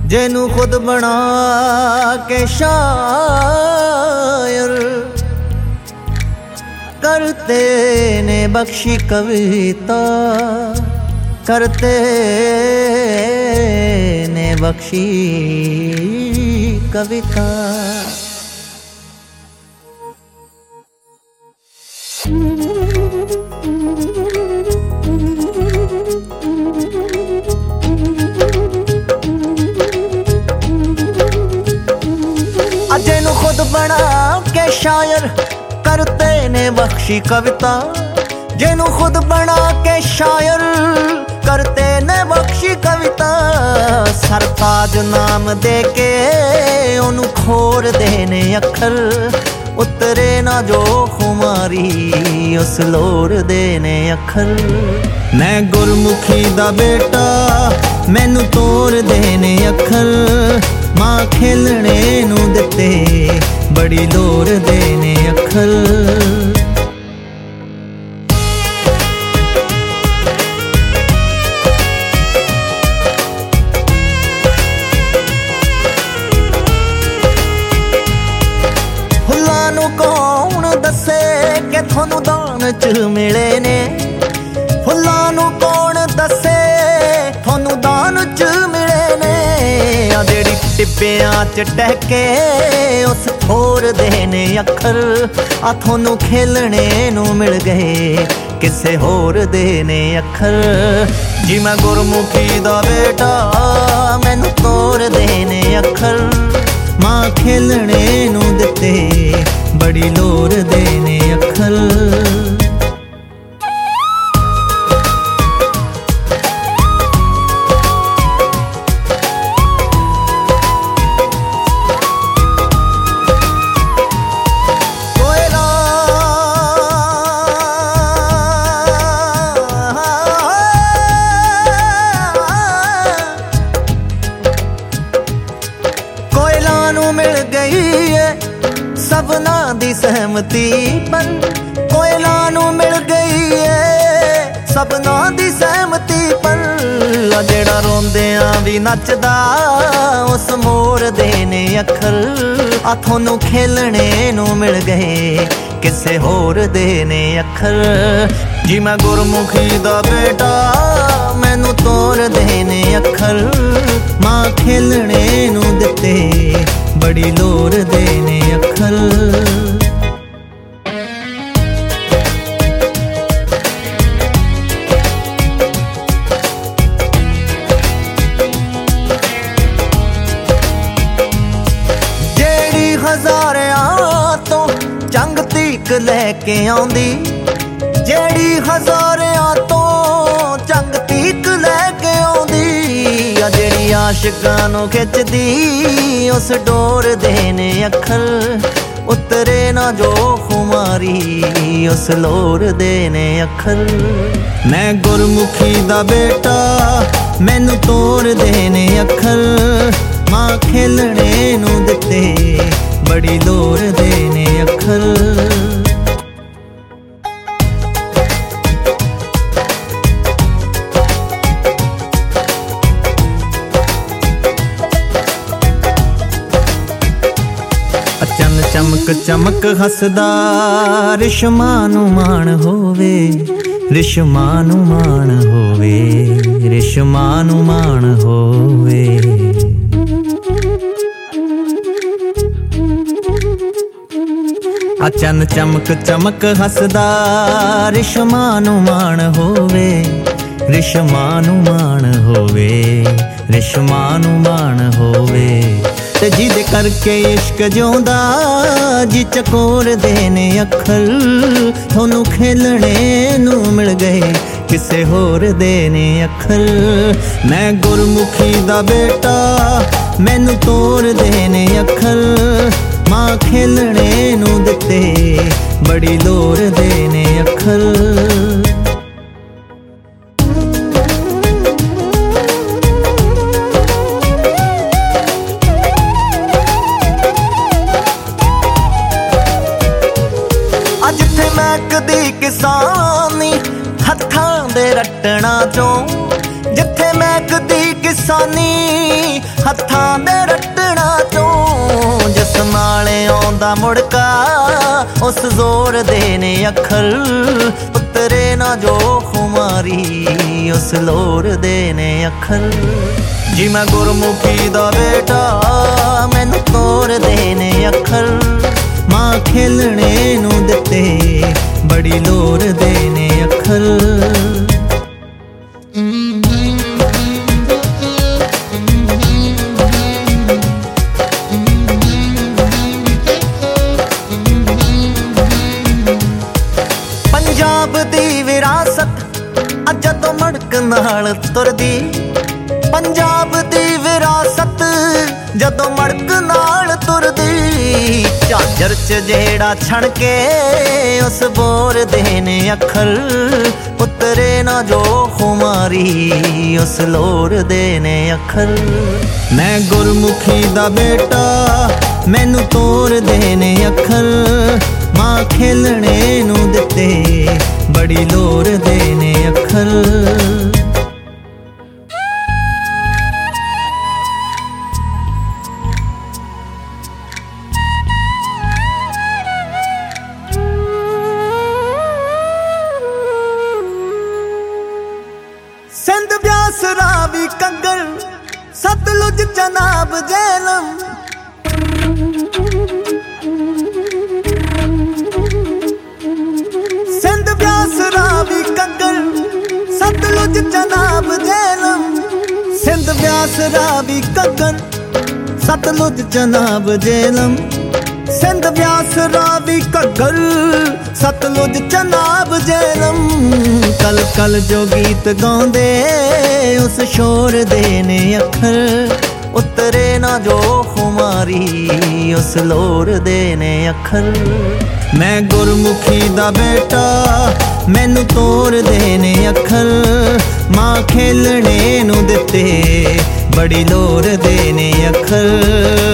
जेनू खुद बना के शायर करते ने बख्शी कविता, करते ने बख्शी कविता। जेनू खुद बना के शायर करते ने बख्शी कविता, जेनू खुद बना के शायर करते ने बख्शी कविता। सरताज नाम दे के ओनू खोर देने अखर, उतरे ना जो खुमारी उस लोर देने अखर। मैं गुरमुखी दा बेटा मैनू तोर देने अखर, मां खेलने नू दिते बड़ी लोर देने अखर। फुल्लां नू कौन दसे कि थोनू दान च मिले ने, फुल्लां नू कौन दसे थोनू दान च मिले ने। आ जेड़ी टिब्बियां च टहके उस थोर देने अखर, आ थोनू खेलने नू मिल गए किसे होर देने अखर। जी मैं गुरमुखी दा बेटा मैनू तोर देने अखर, मां खेलने नू दिते बड़ी लोर देने अखर। मिल गई है सबना दी सहमति पर, कोयला नू मिल गई है सबना दी सहमति पर। जेड़ा रोंदियां भी नचदा उस मोर देने अखर, आ थोनू खेलने नू मिल गए किसे होर देने अखर। जी मैं गुरमुखी दा बेटा मैनू तोर देने अखर, मां खेलने नू दिते बड़ी लोर देने अखर। जेड़ी हज़ारियां तो जंग तीक लैके आउंदी, जेड़ी हज़ारियां तो जंग तीक लैके आउंदी। जेड़ी आशिकां नू खिचदी उस डोर देने अखर, उतरे ना जो खुमारी उस लोर देने अखर। मैं गुरमुखी दा बेटा मैनू तोर देने अखर, मां खेलने नू दिते बड़ी लोर देने अखर। चन चमक चमक हसदा रिश्मा नू मान होवे, रिश्मा नू मान होवे, रिश्मा नू मान होवे। चन चमक चमक हसदा रिश्मा नू मान होवे, रिश्मा नू मान होवे, रिश्मा नू मान होवे। ते जिदे करके इश्क जोंदा जी चकोर देने अखर, थोनू खेलने नू मिल गए किसे होर देने अखर। मैं गुरमुखी दा बेटा मैनू तोर देने अखर, मां खेलने नू दिते बड़ी लोर देने अखर। जिथे महकदी किसानी हत्थां दे रटना चों, जिथे महकदी किसानी हत्थां ਦੇ ਰੱਟਣਾ ਚੋਂ। ਜਿਸ ਨਾਲੇ ਆਉਂਦਾ ਮੁੜਕਾ ਉਸ ਜ਼ੋਰ ਦੇ ਨੇ ਅੱਖਰ, ਉਤਰੇ ਨਾ ਜੋ ਖੁਮਾਰੀ ਉਸ ਲੋਰ ਦੇ ਨੇ ਅੱਖਰ। ਜੀ ਮੈਂ ਗੁਰਮੁਖੀ ਦਾ ਬੇਟਾ ਮੈਨੂੰ ਤੋਰਦੇ ਨੇ ਅੱਖਰ, ਮਾਂ ਖੇਲਣੇ ਨੂੰ ਦਿੱਤੇ ਬੜੀ ਲੋਰ ਦੇ ਨੇ ਅੱਖਰ। ਪੰਜਾਬ ਦੀ ਵਿਰਾਸਤ ਅੱਜ ਜਦੋਂ ਮੜਕ ਨਾਲ ਤੁਰਦੀ, ਪੰਜਾਬ ਦੀ ਵਿਰਾਸਤ ਜਦੋਂ ਮੜਕ ਨਾਲ ਤੁਰਦੀ। ਝਾਂਜਰ 'ਚ ਜਿਹੜਾ ਛਣ ਕੇ ਉਸ ਬੋਰ ਦੇ ਨੇ ਅੱਖਰ, ਉਤਰੇ ਨਾ ਜੋ ਖੁਮਾਰੀ ਉਸ ਲੋਰ ਦੇ ਨੇ ਅੱਖਰ। ਮੈਂ ਗੁਰਮੁਖੀ ਦਾ ਬੇਟਾ ਮੈਨੂੰ ਤੋਰਦੇ ਨੇ ਅੱਖਰ, ਮਾਂ ਖੇਲਣੇ ਨੂੰ ਦਿੱਤੇ ਬੜੀ ਲੋਰ ਦੇ ਨੇ ਅੱਖਰ। ਸਿੰਧ ਬਿਆਸ ਰਾਵੀ ਕੰਗਲ ਸਤਲੁਜ ਚਨਾਬ ਜੇਹਲਮ, ਸਿੰਧ ਬਿਆਸ ਰਾਵੀ ਕੰਗਲ ਸਤਲੁਜ ਚਨਾਬ ਜੇਹਲਮ। ਸਿੰਧ ਬਿਆਸ ਰਾਵੀ ਕੰਗਲ ਸਤਲੁਜ ਚਨਾਬ ਜੇਹਲਮ। ਸਿੰਧ ਬਿਆਸ ਰਾਵੀ ਘੱਗਰ ਸਤਲੁਜ ਚਨਾਬ ਜੇਹਲਮ। ਕਲ ਕਲ ਜੋ ਗੀਤ ਗਾਉਂਦੇ ਉਸ ਸ਼ੋਰ ਦੇ ਨੇ ਅੱਖਰ, ਉਤਰੇ ਨਾ ਜੋ ਖੁਮਾਰੀ ਉਸ ਲੋਰ ਦੇ ਨੇ ਅੱਖਰ। ਮੈਂ ਗੁਰਮੁਖੀ ਦਾ ਬੇਟਾ ਮੈਨੂੰ ਤੋਰਦੇ ਨੇ ਅੱਖਰ, ਮਾਂ ਖੇਲਣੇ ਨੂੰ ਦਿੱਤੇ ਬੜੀ ਲੋਰ ਦੇ ਨੇ ਅੱਖਰ।